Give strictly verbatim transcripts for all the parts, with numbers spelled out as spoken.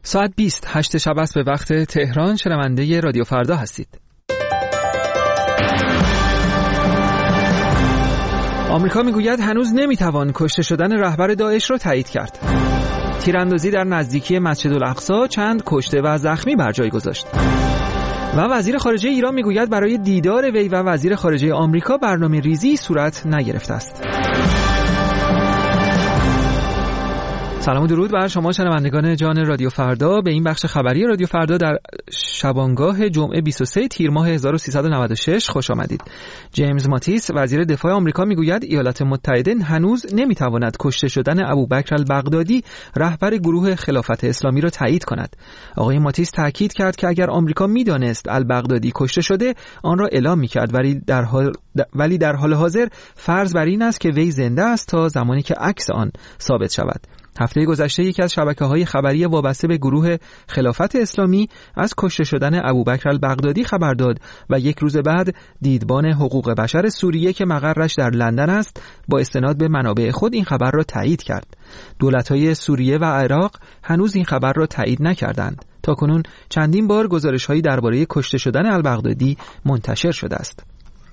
ساعت بیست هشت شب است به وقت تهران. شنونده رادیو فردا هستید. آمریکا میگوید هنوز نمیتوان کشته شدن رهبر داعش را تایید کرد. تیراندازی در نزدیکی مسجد الاقصی چند کشته و زخمی بر جای گذاشت. و وزیر خارجه ایران میگوید برای دیدار وی و وزیر خارجه آمریکا برنامه ریزی صورت نگرفته است. سلام و درود بر شما شنوندگان جان رادیو فردا. به این بخش خبری رادیو فردا در شبانگاه جمعه بیست و سوم تیر ماه هزار و سیصد و نود و شش خوش آمدید. جیمز ماتیس وزیر دفاع آمریکا میگوید ایالات متحده هنوز نمیتواند کشته شدن ابوبکر البغدادی رهبر گروه خلافت اسلامی را تایید کند. آقای ماتیس تاکید کرد که اگر آمریکا میدانست البغدادی کشته شده آن را اعلام میکرد، ولی در حال ولی در حال حاضر فرض بر این است که وی زنده است تا زمانی که عکس آن ثابت شود. هفته گذشته یکی از شبکه‌های خبری وابسته به گروه خلافت اسلامی از کشته شدن ابوبکر البغدادی خبر داد و یک روز بعد دیدبان حقوق بشر سوریه که مقرش در لندن است با استناد به منابع خود این خبر را تایید کرد. دولت‌های سوریه و عراق هنوز این خبر را تایید نکردند. تاکنون چندین بار گزارش‌هایی درباره کشته شدن البغدادی منتشر شده است.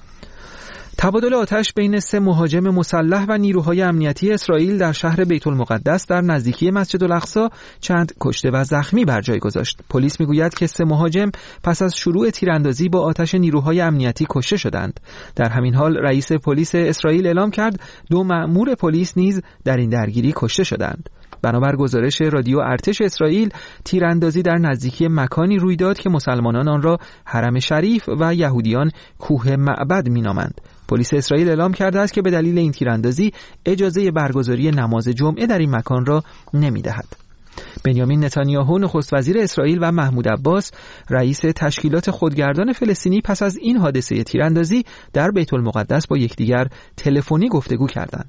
تبادل آتش بین سه مهاجم مسلح و نیروهای امنیتی اسرائیل در شهر بیت المقدس در نزدیکی مسجد الاقصی چند کشته و زخمی بر جای گذاشت. پلیس میگوید که سه مهاجم پس از شروع تیراندازی با آتش نیروهای امنیتی کشته شدند. در همین حال رئیس پلیس اسرائیل اعلام کرد دو مأمور پلیس نیز در این درگیری کشته شدند. بنابر گزارش رادیو ارتش اسرائیل تیراندازی در نزدیکی مکانی روی داد که مسلمانان آن را حرم شریف و یهودیان کوه معبد مینامند. پلیس اسرائیل اعلام کرده است که به دلیل این تیراندازی اجازه برگزاری نماز جمعه در این مکان را نمی‌دهد. بنیامین نتانیاهو نخست وزیر اسرائیل و محمود عباس رئیس تشکیلات خودگردان فلسطینی پس از این حادثه تیراندازی در بیت المقدس با یکدیگر تلفنی گفتگو کردند.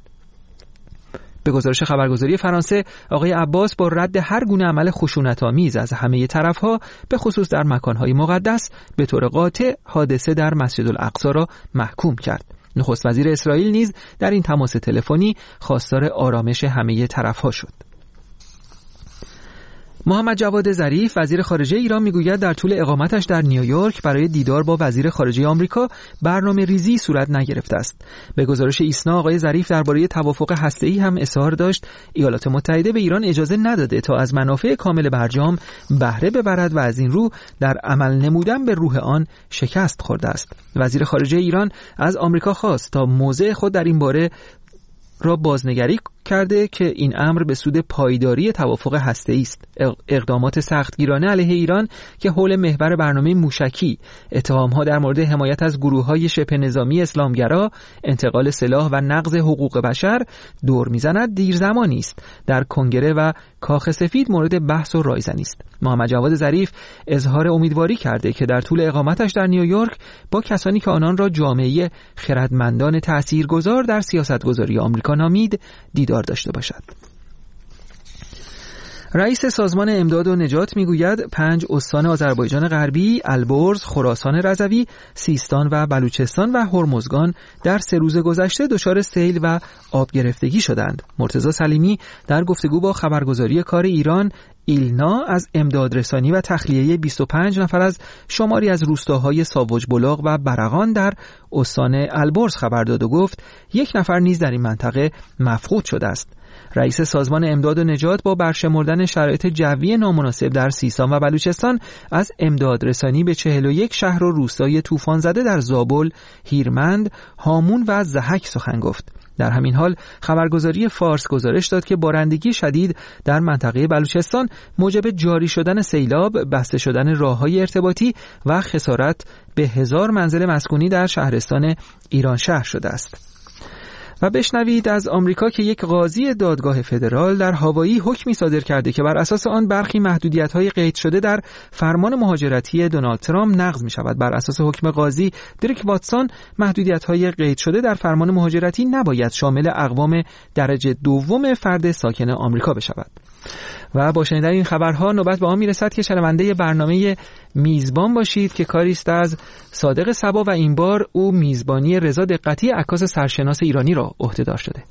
به گزارش خبرگزاری فرانسه آقای عباس با رد هر گونه عمل خشونت‌آمیز از همه طرف‌ها به خصوص در مکان‌های مقدس به طور قاطع حادثه در مسجد الاقصی را محکوم کرد. نخست وزیر اسرائیل نیز در این تماس تلفنی خواستار آرامش همه طرف‌ها شد. محمد جواد ظریف وزیر خارجه ایران میگوید در طول اقامتش در نیویورک برای دیدار با وزیر خارجه آمریکا برنامه ریزی صورت نگرفته است. به گزارش ایسنا آقای ظریف درباره توافق هسته‌ای هم اظهار داشت ایالات متحده به ایران اجازه نداده تا از منافع کامل برجام بهره ببرد و از این رو در عمل نمودن به روح آن شکست خورده است. وزیر خارجه ایران از آمریکا خواست تا موضع خود در این باره را بازنگری کرده که این امر به سود پایداری توافق هسته‌ای است. اقدامات سختگیرانه علیه ایران که حول محور برنامه موشکی، اتهام‌ها در مورد حمایت از گروه‌های شبه نظامی اسلامگرا، انتقال سلاح و نقض حقوق بشر دور می‌زند دیر زمانی است. در کنگره و کاخ سفید مورد بحث و رایزنی است. محمد جواد ظریف اظهار امیدواری کرده که در طول اقامتش در نیویورک با کسانی که آنان را جامعه خردمندان تاثیرگذار در سیاستگذاری آمریکا نامید دیدار داشته باشد. رئیس سازمان امداد و نجات میگوید پنج استان آذربایجان غربی، البرز، خراسان رضوی، سیستان و بلوچستان و هرمزگان در سه روز گذشته دچار سیل و آب گرفتگی شدند. مرتضی سلیمی در گفتگو با خبرگزاری کار ایران ایلنا از امدادرسانی و تخلیه بیست و پنج نفر از شماری از روستاهای ساوج بلاغ و برقان در استان البرز خبر داد و گفت یک نفر نیز در این منطقه مفقود شده است. رئیس سازمان امداد و نجات با برشمردن شرایط جوی نامناسب در سیستان و بلوچستان از امدادرسانی به چهل و یک شهر و روستای طوفان زده در زابل، هیرمند، هامون و ضحک سخن گفت. در همین حال خبرگزاری فارس گزارش داد که بارندگی شدید در منطقه بلوچستان موجب جاری شدن سیلاب، بسته شدن راه‌های ارتباطی و خسارت به هزار منزل مسکونی در شهرستان ایران شهر شده است. و بشنوید از آمریکا که یک قاضی دادگاه فدرال در هاوایی حکمی صادر کرده که بر اساس آن برخی محدودیت‌های قید شده در فرمان مهاجرتی دونالد ترامپ نقض می‌شود. بر اساس حکم قاضی دریک واتسون محدودیت‌های قید شده در فرمان مهاجرتی نباید شامل اقوام درجه دوم فرد ساکن آمریکا بشود. و با شنیدن این خبرها نوبت به آن میرسد که شنونده برنامه میزبان باشید که کاری است از صادق صبا و این بار او میزبانی رضا دقتی عکاس سرشناس ایرانی را عهده‌دار شده.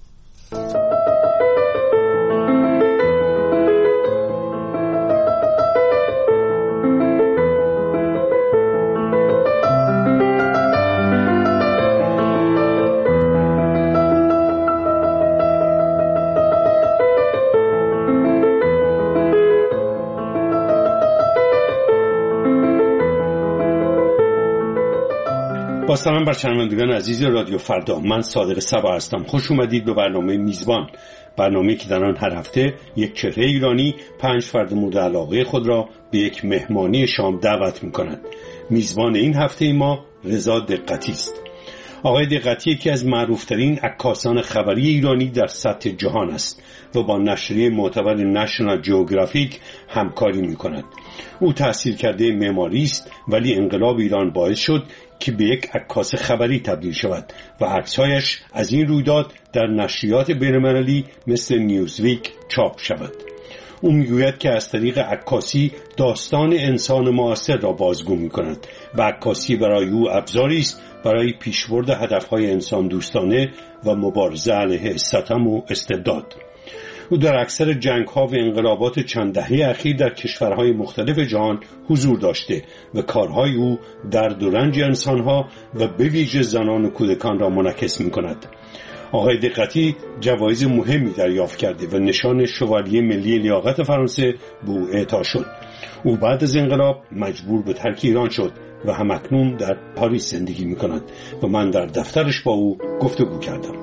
با سلام بر شنوندگان عزیز رادیو فردا، من صادق صبا هستم. خوش اومدید به برنامه میزبان، برنامه‌ای که در آن هر هفته یک چهره ایرانی پنج فرد مورد علاقه خود را به یک مهمانی شام دعوت می‌کند. میزبان این هفته ما رضا دقتی است. آقای دقتی یکی از معروفترین عکاسان خبری ایرانی در سطح جهان است و با نشریه معتبر نشنال جیوگرافیک همکاری می‌کند. او تحصیل کرده معماری است، ولی انقلاب ایران باعث شد که به یک عکاس خبری تبدیل شود و عکس‌هایش از این رویداد در نشریات بین‌المللی مثل نیوزویک چاپ شود. او میگوید که از طریق عکاسی داستان انسان معاصر را بازگو می‌کند و عکاسی برای او ابزاری است برای پیشبرد هدف‌های انسان دوستانه و مبارزه علیه ستم و استبداد. او در اکثر جنگ‌ها و انقلابات چند دهه اخیر در کشورهای مختلف جهان حضور داشته و کارهای او درد و رنج انسان‌ها و به ویژه زنان و کودکان را منعکس می‌کند. آقای دقتی جوایز مهمی دریافت کرده و نشان شوالیه ملی لیاقت فرانسه به او اعطا شد. او بعد از انقلاب مجبور به ترک ایران شد و همکنون در پاریس زندگی می‌کند و من در دفترش با او گفتگو کردم.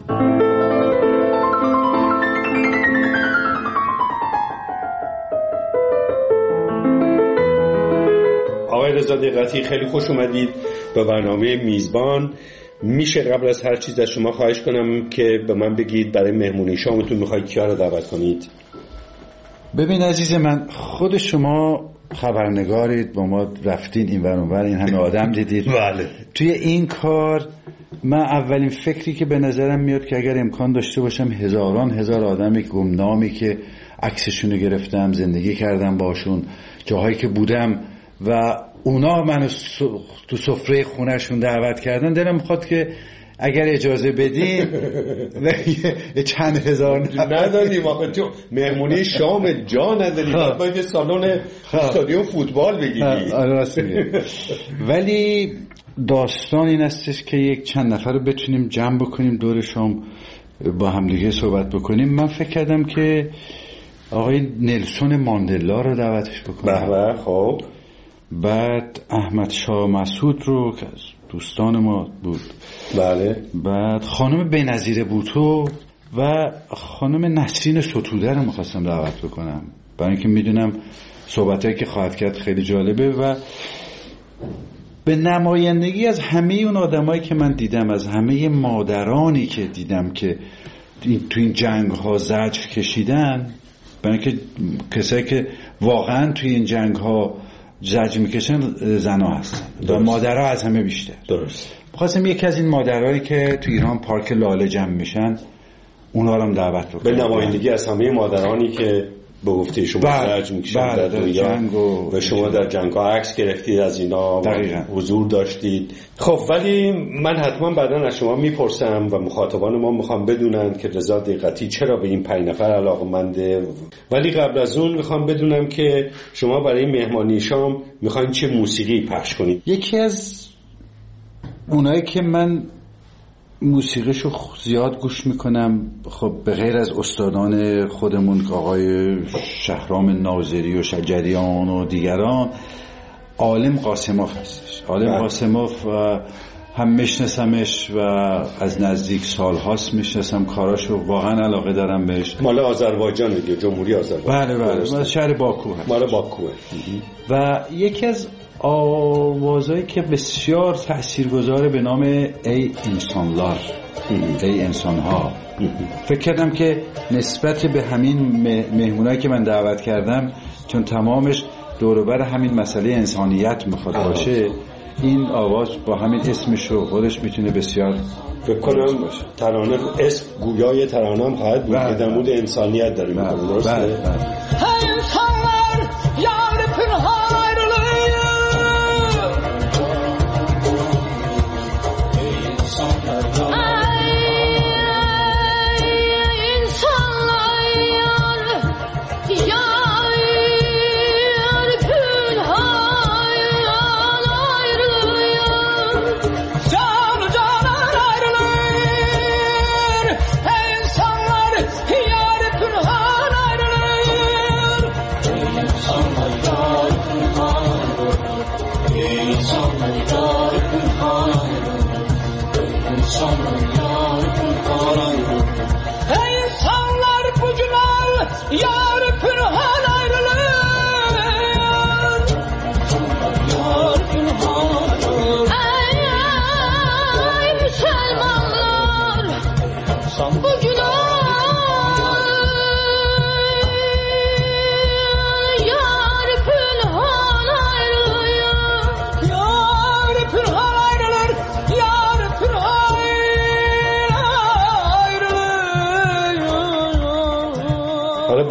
آقای رضا دقتی، خیلی خوش اومدید به برنامه میزبان. میشه قبل از هر چیز از شما خواهش کنم که به من بگید برای مهمونی شامتون میخواید کیا رو دعوت کنید؟ ببین عزیز من، خود شما خبرنگارید، با ما رفتین این ور اون ور، این همه آدم دیدید. بله. توی این کار من اولین فکری که به نظرم میاد که اگر امکان داشته باشم هزاران هزار آدمی گمنامی که عکسشونو گرفتم، زندگی کردم باشون، جاهایی که بودم و اونا منو تو سفره خونهشون دعوت کردن، دلم میخواد که اگر اجازه بدین چند هزار نداریم آخه تو مهمونی شام جا نداری، باید سالن استادیوم فوتبال بگیری. ولی داستان این استش که یک چند نفر رو بتونیم جمع بکنیم دور شام با هم دیگه صحبت بکنیم. من فکر کردم که آقای نلسون ماندلا رو دعوتش بکنم. بله. خب بعد احمد شاه مسعود رو که از دوستان ما بود. بله. بعد خانم بنظیر بوتو و خانم نسرین ستوده رو می‌خواستم دعوت بکنم، برای اینکه میدونم صحبتایی که خواهد کرد خیلی جالبه و به نمایندگی از همه اون آدمایی که من دیدم، از همه مادرانی که دیدم که تو این جنگ‌ها زجر کشیدن، برای اینکه کسایی که واقعا توی این جنگ‌ها زجر میکشن زنها هستن و مادرها از همه بیشتر. درست. خواستم یکی از این مادرهایی که تو ایران پارک لاله جمع میشن اونا رو هم دعوت بکنم، به نمایندگی از همه مادرانی که به گفته شما زجر میکشن در دنیا و, و شما در جنگ‌ها عکس گرفتید از اینا و حضور داشتید. خب ولی من حتما بعداً از شما میپرسم و مخاطبان ما میخوام بدونن که رضا دقتی چرا به این پنج نفر علاقه‌منده، ولی قبل از اون میخوام بدونم که شما برای مهمانی شام میخواین چه موسیقی پخش کنید. یکی از اونایی که من موسیقیشو زیاد گوش میکنم، خب به غیر از استادان خودمون که آقای شهرام ناظری و شجریان و دیگران، عالم قاسموف هستش. عالم قاسموف هم میشناسمش و از نزدیک سال هاست میشناسم، کاراشو واقعا علاقه دارم بهش. مال آذربایجان دیگه، جمهوری آذربایجان. بله بله، مال شهر باکو هست. مال باکوه. و یکی از آوازایی که بسیار تاثیرگذاره به نام ای انسانلار، ای انسانها. فکر کردم که نسبت به همین مهمونایی که من دعوت کردم، چون تمامش دور و بر همین مسئله انسانیت میخواد باشه، این آواز با همین اسمش و خودش میتونه بسیار فکر کنم ترانه اسم گویای ترانه هم خواهد بود که در مورد انسانیت داریم میکنم. درسته؟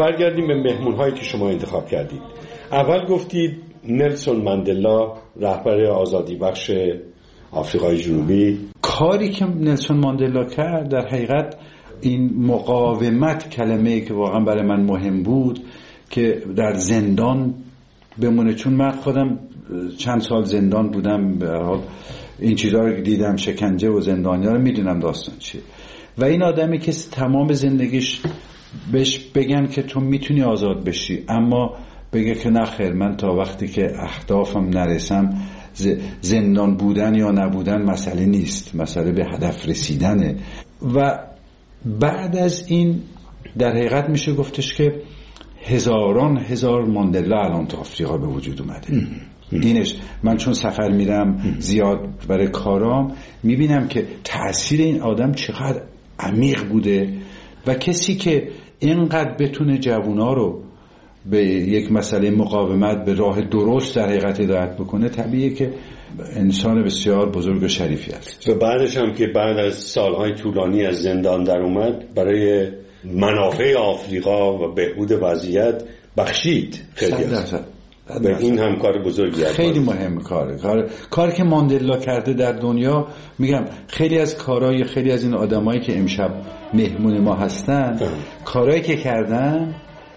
برگردیم به مهمون هایی که شما انتخاب کردید. اول گفتید نلسون ماندلا، رهبر آزادی بخش آفریقای جنوبی. کاری که نلسون ماندلا کرد در حقیقت این مقاومت، کلمه‌ای که واقعا برای من مهم بود که در زندان بمونه، چون من خودم چند سال زندان بودم، به هر حال این چیزها رو دیدم، شکنجه و زندانیا رو میدونم داستان چیه. و این آدمی که تمام زندگیش بهش بگن که تو میتونی آزاد بشی، اما بگه که نه خیر، من تا وقتی که اهدافم نرسم زندان بودن یا نبودن مسئله نیست، مسئله به هدف رسیدنه. و بعد از این در حقیقت میشه گفتش که هزاران هزار ماندلا الان تو آفریقا به وجود اومده. اینش من چون سفر میرم زیاد برای کارام میبینم که تأثیر این آدم چقدر عمیق بوده و کسی که اینقدر بتونه جوونا رو به یک مسئله مقاومت به راه درست در حقیقت هدایت بکنه، طبیعیه که انسان بسیار بزرگ و شریفی است. و بعدش هم که بعد از سالهای طولانی از زندان در اومد، برای منافع آفریقا و بهبود وضعیت بخشید. خیلی به این هم کار بزرگی است. خیلی مهم کاره. کار کاری که ماندلا کرده در دنیا، میگم خیلی از کارهای خیلی از این آدمایی که امشب مهمون ما هستن، کارهایی که کردن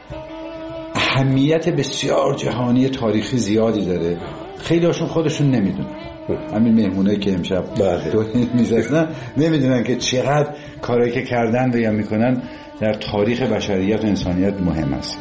اهمیت بسیار جهانی تاریخی زیادی داره. خیلی هاشون خودشون نمیدونن، همین مهمونایی که امشب دور میزنن نمیدونن که چقدر کارهایی که کردن و یا میکنن در تاریخ بشریت و انسانیت مهم است.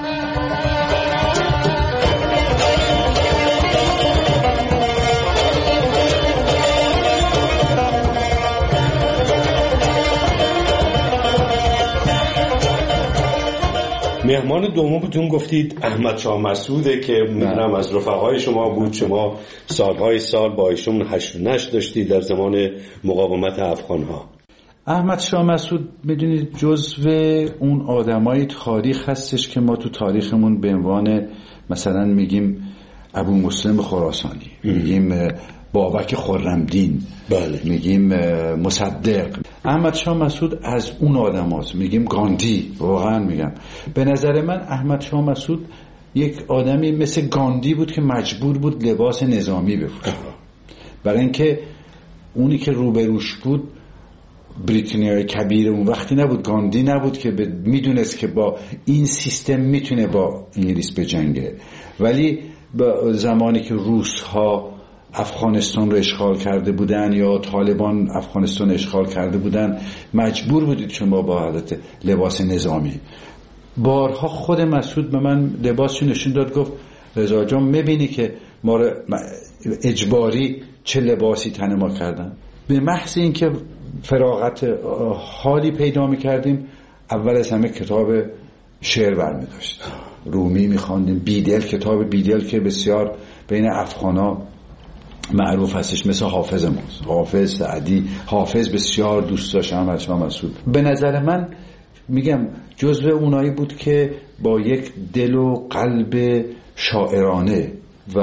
مهمان دومتون گفتید احمد شاه مسعوده که میدونم از رفقای شما بود، شما سالهای سال با ایشون هشت و نشت داشتید در زمان مقاومت افغانها. احمد شاه مسعود میدونید جزو اون آدمای تاریخ هستش که ما تو تاریخمون به عنوان مثلا میگیم ابو مسلم خراسانی، میگیم بابک خرمدین، بله، میگیم مصدق. احمد شاه مسعود از اون آدم هاست. میگیم گاندی، واقعا میگم به نظر من احمد شاه مسعود یک آدمی مثل گاندی بود که مجبور بود لباس نظامی بپوشه، برای اینکه اونی که روبروش بود بریتانیای کبیر اون وقتی نبود، گاندی نبود که میدونست که با این سیستم میتونه با انگلیس بجنگه. ولی با زمانی که روس ها افغانستان رو اشغال کرده بودن یا طالبان افغانستان اشغال کرده بودن، مجبور بودید شما با حالت لباس نظامی. بارها خود مسعود به من لباسشو نشون داد، گفت رضا جان میبینی که ما رو اجباری چه لباسی تن ما کردن. به محض اینکه فراغت حالی پیدا میکردیم، اول از همه کتاب شعر برمی داشت، رومی میخواندیم، بیدل، کتاب بیدل که بسیار بین افغانا معروف هستش، مثل حافظ ماست، حافظ سعدی. حافظ بسیار دوست داشت احمد شاه مسعود. به نظر من میگم جزو اونایی بود که با یک دل و قلب شاعرانه و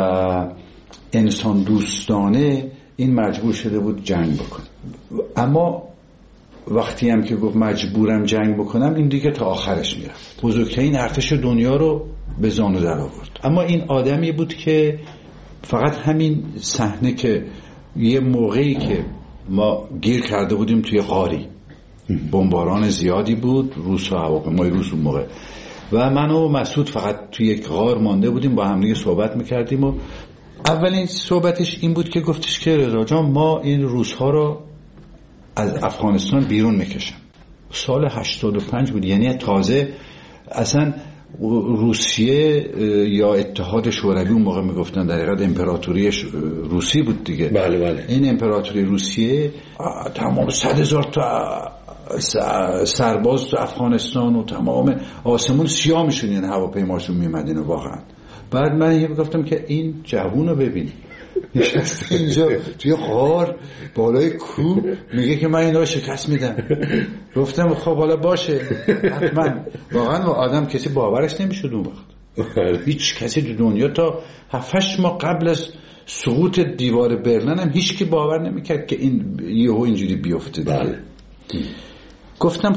انسان دوستانه این مجبور شده بود جنگ بکنه. اما وقتی هم که گفت مجبورم جنگ بکنم، این دیگه تا آخرش میرفت، بزرگترین ارتش دنیا رو به زانو در آورد. اما این آدمی بود که فقط همین صحنه که یه موقعی که ما گیر کرده بودیم توی غاری، بمباران زیادی بود، روس و هواپیمای روس اون موقع، و من و مسعود فقط توی یک غار مانده بودیم، با هم دیگه صحبت میکردیم. و اولین صحبتش این بود که گفتش که رضا جان، ما این روس ها رو از افغانستان بیرون میکشم. سال هشتاد و پنج بود، یعنی تازه اصلا روسیه یا اتحاد شوروی اون موقع میگفتن در حقیقت امپراتوری روسی بود دیگه. بله بله. این امپراتوری روسیه تمام صد هزار تا سرباز تو افغانستان و تمام آسمون سیاه میشون، یعنی هواپیماشون میمدین. و واقعا بعد من یه گفتم که این جوون رو ببین نشسته اینجا توی غار بالای کوه، میگه که من اینا رو شکست میدم. گفتم خب حالا باشه، حتما. واقعا آدم کسی باورش نمیشد اون وقت. هیچ کسی تو دنیا تا هفتش ماه قبل از سقوط دیوار برلین هم هیچ کی باور نمیکرد که این یهو اینجوری بیفته. بله. گفتم خب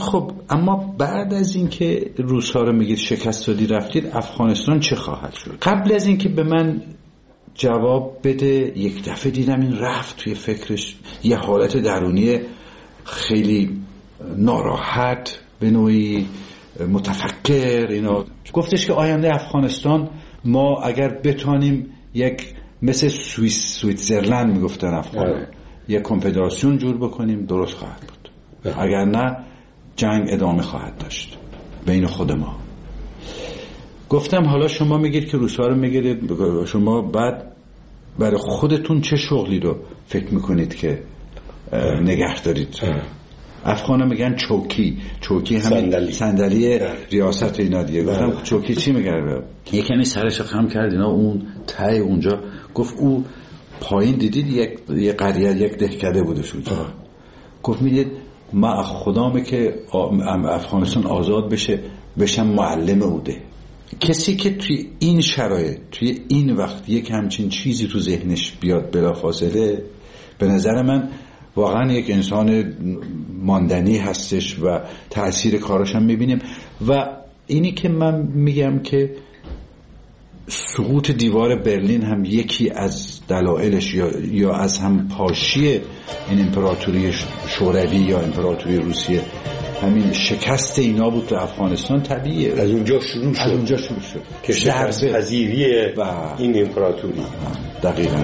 اما بعد از اینکه روس‌ها رو میگید شکست دادی رفتید، افغانستان چه خواهد شد؟ قبل از اینکه به من جواب بده یک دفعه دیدم این رفت توی فکرش، یه حالت درونی خیلی ناراحت، به نوعی متفکر. اینا گفتش که آینده افغانستان ما اگر بتانیم یک مثل سوئیس سوئیتزرلند میگفتن افغان یک کنفدراسیون جور بکنیم درست خواهد بود، اگر نه جنگ ادامه خواهد داشت بین خود ما. گفتم حالا شما میگید که روس‌ها رو میگیرید، شما بعد برای خودتون چه شغلی رو فکر میکنید که نگه دارید؟ افغانا میگن چوکی، چوکی همین صندلی ریاست اینا دیگه. گفتم چوکی چی میگه؟ یه کمی سرش خم کرد اینا، اون ته اونجا گفت او پایین دیدید یک یه قریه یک دهکده بوده شد. گفت میدید ما خدامه که افغانستان آزاد بشه بشم معلم اوده. کسی که توی این شرایط توی این وقت یک همچین چیزی تو ذهنش بیاد بلافاصله، به نظر من واقعا یک انسان ماندنی هستش و تأثیر کاراش هم میبینیم. و اینی که من میگم که سقوط دیوار برلین هم یکی از دلایلش یا, یا از هم پاشی این امپراتوری شوروی یا امپراتوری روسیه همین شکست اینا بود تو افغانستان. طبیعیه از اونجا شروع شد، از اونجا شروع شد که شکست پذیری و این امپراتوری. دقیقاً.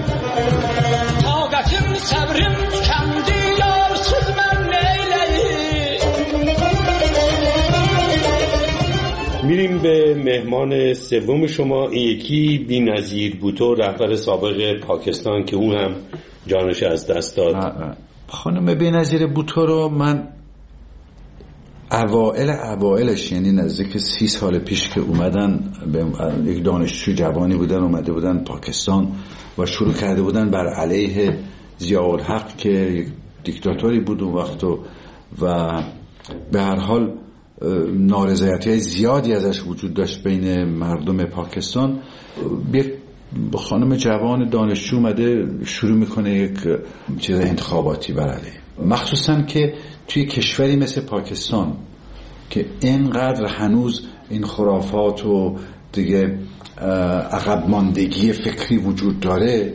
میریم به مهمان سوم شما. این یکی بی‌نظیر بوتو، رهبر سابق پاکستان که اون هم جانش از دست داد. خانم بی‌نظیر بوتو رو من اوائل اوائلش یعنی نزدیک سی سال پیش که اومدن، یک دانشجو جوانی بودن اومده بودن پاکستان و شروع کرده بودن بر علیه ضیاءالحق که یک دیکتاتوری بود اون وقت و به هر حال نارضایتی زیادی ازش وجود داشت بین مردم پاکستان. یک خانم جوان دانشجو اومده شروع میکنه یک چیز انتخاباتی بر علیه، مخصوصا که توی کشوری مثل پاکستان که اینقدر هنوز این خرافات و دیگه عقب ماندگی فکری وجود داره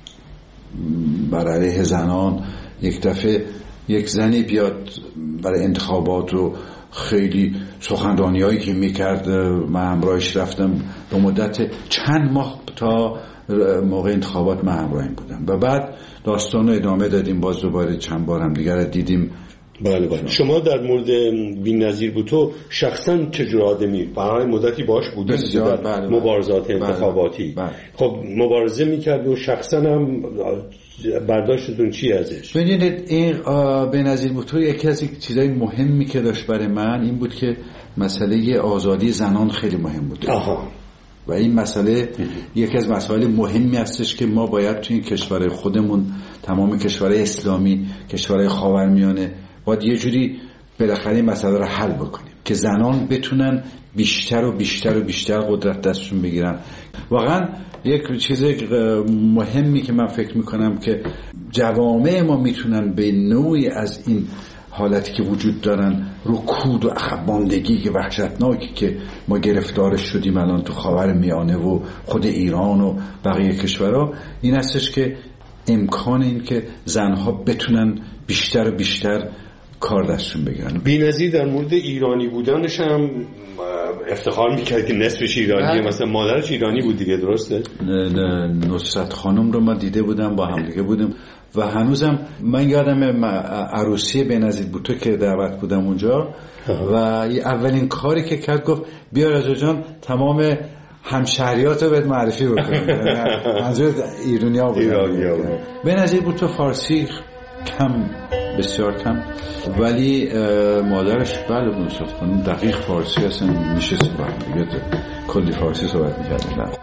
بر علیه زنان، یک دفعه یک زنی بیاد برای انتخابات و خیلی سخنرانی هایی که میکرد، من همراهش رفتم به مدت چند ماه تا موقع انتخابات من همراهیم بودم و بعد داستان رو ادامه دادیم، باز دوباره چند بار هم دیگر دیدیم. بله بله. شما در مورد بی‌نظیر بوتو شخصا چجور آدمی؟ برای مدتی باش بودید در بله مبارزات بله انتخاباتی بله. خب مبارزه میکرد و شخصا هم برداشتتون چی ازش؟ ببینید این بی‌نظیر بوتو یکی از چیزای مهمی که داشت برای من این بود که مسئله آزادی زنان خیلی مهم بود. آها. و این مسئله یکی از مسائل مهمی هستش که ما باید توی کشورهای خودمون، تمام کشورهای اسلامی، کشورهای خاورمیانه، باید یه جوری بالاخره این مسئله رو حل بکنیم که زنان بتونن بیشتر و بیشتر و بیشتر قدرت دستشون بگیرن. واقعا یک چیز مهمی که من فکر میکنم که جوامع ما میتونن به نوعی از این حالتی که وجود دارن، رکود و عقب ماندگی که وحشتناکی که ما گرفتارش شدیم الان تو خاورمیانه و خود ایران و بقیه کشورها، این هستش که امکان این که زنها بتونن بیشتر و بیشتر کار دستشون بگیرن. بی‌نظیر در مورد ایرانی بودنش هم افتخار میکرد که نصفش ایرانیه، مثلا مادرش ایرانی بود دیگه، درسته؟ نصرت خانم رو ما دیده بودم، با هم دیگه بودیم و هنوزم من یادم عروسی بی‌نظیر بوتو که دعوت بودم اونجا و اولین کاری که کرد گفت بیا رضا جان تمام همشهریات رو بهت معرفی بکنم. منظور ایرانیا بود. بی‌نظیر بوتو فارسی کم، بسیار کم، ولی مادرش بله نصرت خانم دقیق فارسی هستن، میشه صحبت میگه کلی فارسی صحبت میکردن.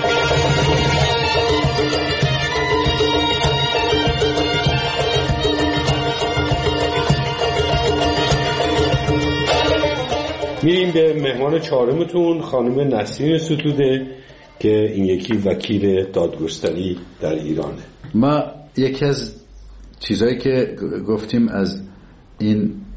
میریم به مهمان چهارمتون، خانم نسرین ستوده که این یکی وکیل دادگستری در ایرانه. ما یکی از چیزایی که گفتیم از این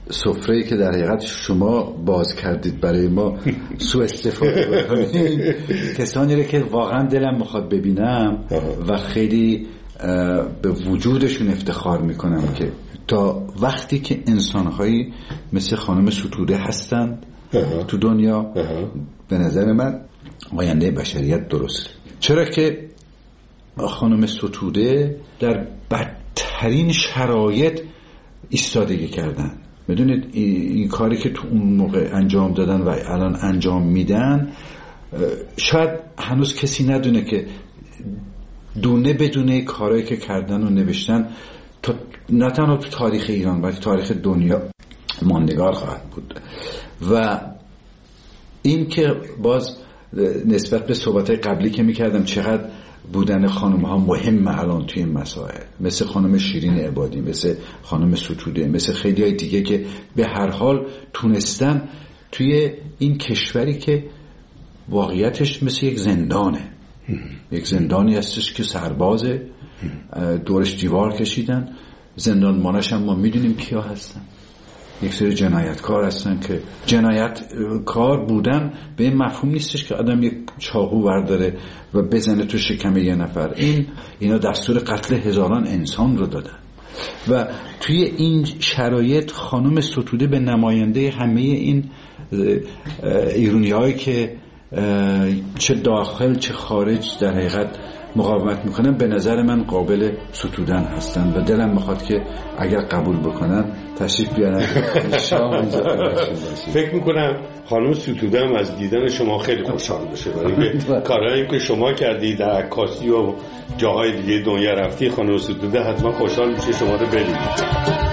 سفره‌ای که در حقیقت شما باز کردید برای ما سوء استفاده بکنید. کسانی رو که واقعا دلم میخواد ببینم و خیلی به وجودشون افتخار میکنم که تا وقتی که انسانهایی مثل خانم ستوده هستند تو دنیا، به نظر من آینده بشریت درست. چرا که خانم ستوده در بدترین شرایط ایستادگی کردن. بدونید این کاری که تو اون موقع انجام دادن و الان انجام میدن، شاید هنوز کسی ندونه که دونه بدونه کارهایی که کردن و نوشتن تا نه تنها تو تاریخ ایران بلکه تاریخ دنیا ماندگار خواهد بود. و این که باز نسبت به صحبت‌های قبلی که میکردم چقدر بودن خانم ها مهم الان توی این مسائل، مثل خانم شیرین عبادی، مثل خانم ستوده، مثل خیلی های دیگه که به هر حال تونستن توی این کشوری که واقعیتش مثل یک زندانه، یک زندانی هستش که سربازه، دورش دیوار کشیدن، زندانبانش هم ما میدونیم کیا هستن، یک سری جنایتکار هستن که جنایتکار بودن به این مفهوم نیستش که آدم یک چاقو برداره و بزنه تو شکم یه نفر. این اینا دستور قتل هزاران انسان رو دادن و توی این شرایط خانم ستوده به نماینده همه این ایرانی هایی که چه داخل چه خارج در حقیقت مقاومت میکنن به نظر من قابل ستودن هستن و دلم میخواد که اگر قبول بکنن تشریف بیارن شام اینجا. فکر میکنم خانم ستوده هم از دیدن شما خیلی خوشحال بشه، برای کارهایی که شما کردی در عکاسی و جاهای دیگه دنیا رفتی، خانم ستوده حتما خوشحال میشه شما رو ببینید.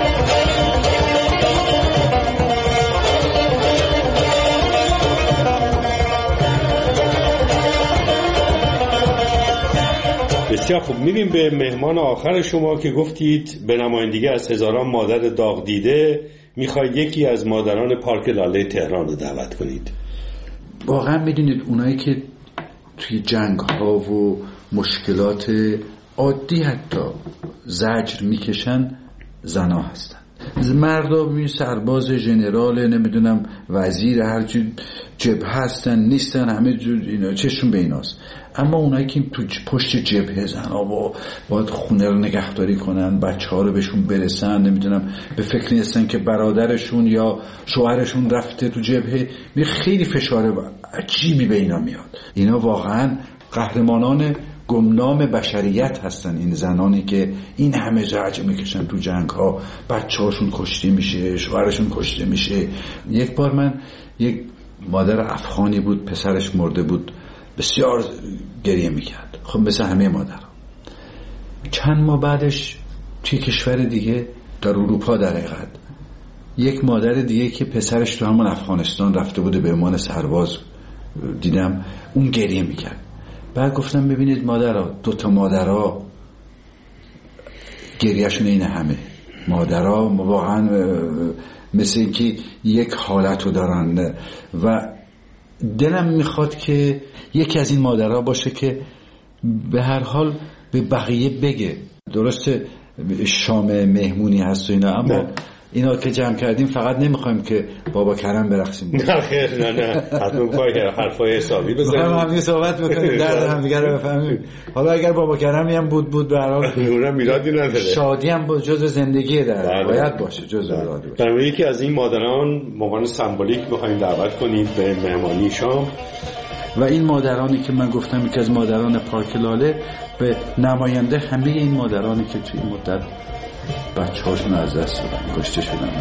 بسیار خوب، میریم به مهمان آخر شما که گفتید به نمایندگی از هزاران مادر داغ دیده میخواید یکی از مادران پارک لاله تهران رو دعوت کنید. واقعا میدونید اونایی که توی جنگ ها و مشکلات عادی حتی زجر میکشن زنا هستن. مردا ببین سرباز، ژنرال، نمیدونم وزیر، هر چی جبهه هستن نیستن، همه جور اینا چشون به ایناست. اما اونایی که تو پشت جبهه زنا و باید خونه رو نگهداری کنن، بچه‌ها رو بهشون برسن، نمیدونم به فکر نیستن که برادرشون یا شوهرشون رفته تو جبهه، می خیلی فشار عجیبی به اینا میاد. اینا واقعا قهرمانان گمنام بشریت هستن، این زنانی که این همه زجر میکشن تو جنگ ها، بچه هاشون کشته میشه، شوهرشون کشته میشه. یک بار من یک مادر افغانی بود، پسرش مرده بود، بسیار گریه میکرد، خب مثل همه مادر. چند ماه بعدش توی کشور دیگه در اروپا در حقیقت یک مادر دیگه که پسرش تو همون افغانستان رفته بوده به عنوان سرباز دیدم، اون گریه میکرد. بعد گفتم ببینید مادرها، دوتا مادرها گریهشون اینه، همه مادرها واقعا مثل اینکه یک حالتو دارن و دلم میخواد که یکی از این مادرها باشه که به هر حال به بقیه بگه. درسته شام مهمونی هست و اینا، اما نه. اینا که جمع کردیم فقط نمیخوایم که بابا کرم برقصیم. نه خیر، نه نه حتما میخوای حرفای حسابی بزنیم، هم همین صحبت بکنیم، درد هم دیگه رو بفهمیم. حالا اگر بابا کرمی هم بود بود به هر حال اونم میلادی نداره، شادی هم بود، جزء زندگی در باید باشه، جزء زندگی باشه. در یکی از این مادران عنوان سمبولیک میخوایم دعوت کنیم به مهمانی شام. و این مادرانی که من گفتم یکی از مادران پارک لاله به نماینده همه این مادرانی که توی این مدت بچه هاشون از دست دادن، کشته شدن.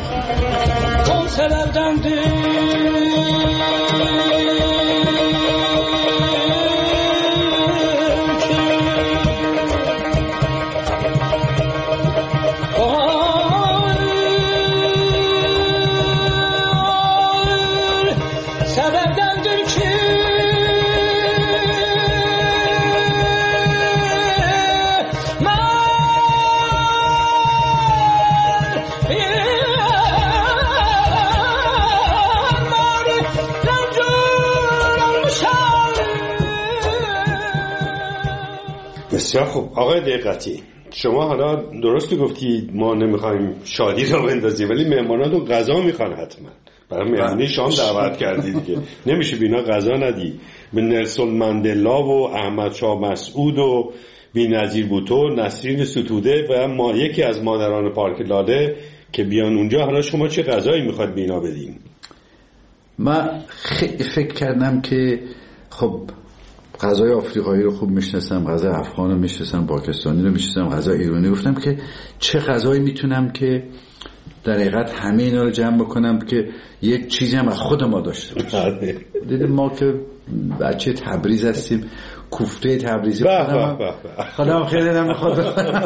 بسیار خوب. آقای دقتی، شما حالا درست گفتید ما نمیخوایم شادی رو بندازیم، ولی مهماناتون غذا میخوان حتما. برای مهمانی شام دعوت کردید که نمیشه بینا غذا ندی. به نلسون ماندلا و احمد شاه مسعود و بی‌نظیر بوتو، نسرین ستوده و ما یکی از مادران پارک لاله که بیان اونجا. حالا شما چه غذایی میخواد بینا بدین؟ من خیلی فکر کردم که خب غذای آفریقایی رو خوب میشناسم، غذای افغان رو میشناسم، پاکستانی رو میشناسم، غذای ایرانی. گفتم که چه غذایی میتونم که در حقیقت همه اینا رو جمع بکنم که یک چیزی هم از خود ما داشته باشه. دیدیم ما که بچه تبریز هستیم، کوفته تبریزی خودم خیلی نمیخواد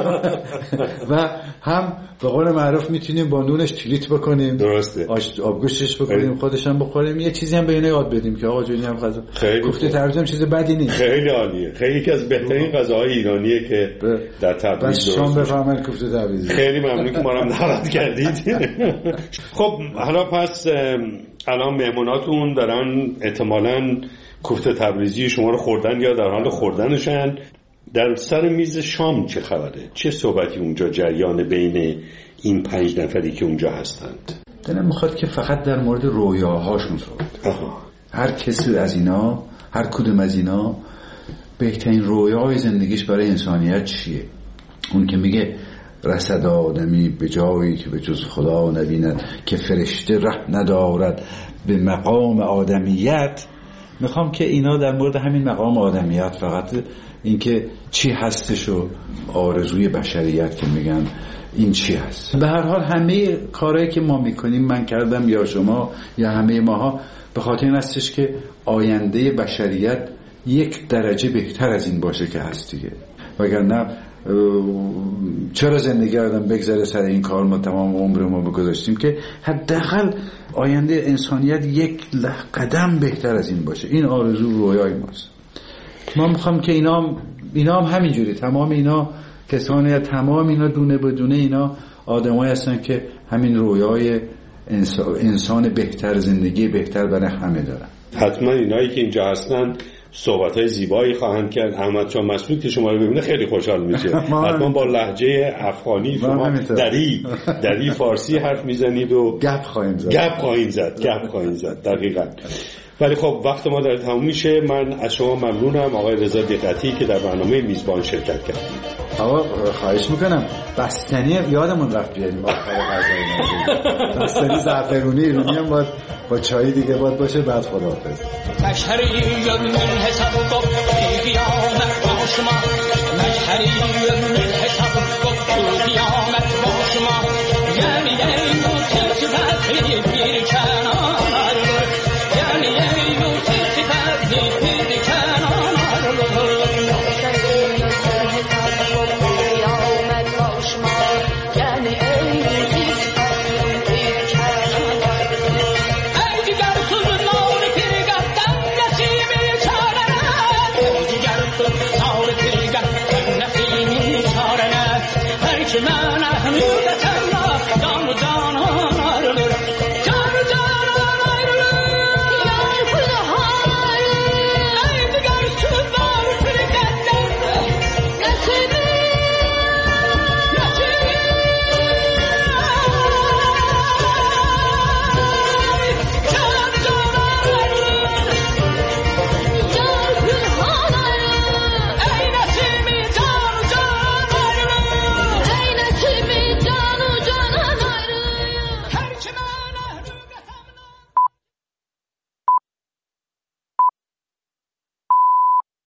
و هم به قول معروف میتونیم با نونش تلیت بکنیم، درسته، آبگوشتش بکنیم، خودش هم بخوریم، یه چیزی هم به اینا یاد بدیم که آقا جونی هم غذا کوفته تبریزی هم چیز بدی نیست. خیلی عالیه، خیلی یکی از بهترین غذاهای ایرانیه که در تبریز بس شام بفهمن کوفته تبریزی. خیلی ممنون که ما رو دعوت کردید. خب حالا پس الان مهموناتون دارن احتمالاً کوفته تبریزی شما رو خوردن یا در حال خوردنشن. در سر میز شام چه خبره؟ چه صحبتی اونجا جریان بین این پنج نفری که اونجا هستند؟ دلم میخواد که فقط در مورد رویاهاشون صحبت. هر کسی از اینا، هر کدوم از اینا بهترین رویای زندگیش برای انسانیت چیه؟ اون که میگه رسد آدمی به جایی که به جز خدا نبیند، که فرشته ره ندارد به مقام آدمیت. میخوام که اینا در مورد همین مقام آدمیت، فقط اینکه چی هستش و آرزوی بشریت که میگن این چی هست. به هر حال همه کارهایی که ما میکنیم، من کردم یا شما یا همه ماها، به خاطر این هستش که آینده بشریت یک درجه بهتر از این باشه که هست دیگه. وگرنه چرا زندگی آدم بگذره سر این کار ما تمام عمر ما بگذاشتیم که حداقل آینده انسانیت یک قدم بهتر از این باشه. این آرزو رویای ماست. ما میخوام که اینا هم اینا هم همینجوری، تمام اینا کسانی، تمام اینا دونه بدونه اینا آدمایی هستن که همین رویای انسان, انسان بهتر، زندگی بهتر برای همه دارن. حتما اینایی که اینجا هستن صحبت‌های زیبایی خواهند کرد. احمد شاه مسعود که شما رو ببینه خیلی خوشحال میشه. حتما با لهجه افغانی شما دری دری فارسی حرف میزنید و گپ خواهیم زد. گپ خواهیم زد. گپ خواهیم زد. دقیقاً. ولی خب وقت ما داره تموم میشه. من از شما ممنونم آقای رضا دقتی که در برنامه میزبان شرکت کردید. آقا خواهش میکنم بستنی یادمون رفت بیاریم آخر غذای بستنی زعفرونی ایرانی هم باید با چای دیگه باید باشه. بعد خداحافظ. مشهری من حساب کو قیامت با شما، مشهری من حساب کو قیامت با شما، یعنی این که چه پیر